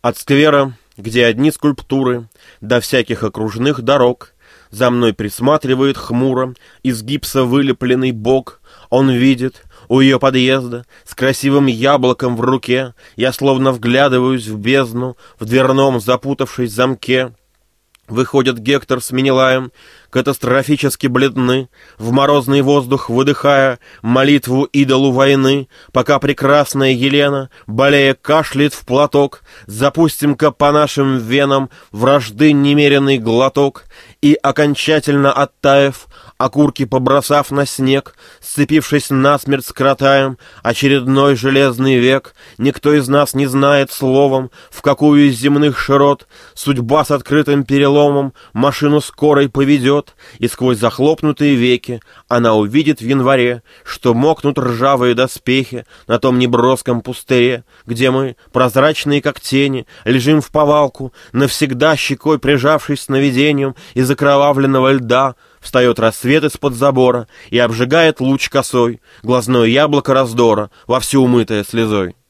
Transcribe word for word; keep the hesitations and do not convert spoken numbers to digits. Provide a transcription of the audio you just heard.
От сквера, где одни скульптуры, до всяких окружных дорог, за мной присматривает хмуро из гипса вылепленный бог. Он видит у ее подъезда с красивым яблоком в руке. Я словно вглядываюсь в бездну, в дверном запутавшись замке. Выходит Гектор с Менелаем, катастрофически бледны, в морозный воздух выдыхая молитву идолу войны, пока прекрасная Елена, болея, кашляет в платок. Запустим-ка по нашим венам вражды немеренный глоток, и, окончательно оттаив, окурки побросав на снег, сцепившись насмерть, скоротаем очередной железный век. Никто из нас не знает словом, в какую из земных широт судьба с открытым переломом машину скорой поведет, и сквозь захлопнутые веки она увидит в январе, что мокнут ржавые доспехи на том неброском пустыре, где мы, прозрачные как тени, лежим в повалку, навсегда щекой прижавшись сновидением из окровавленного льда. Встает рассвет из-под забора и обжигает луч косой глазное яблоко раздора, вовсю умытое слезой.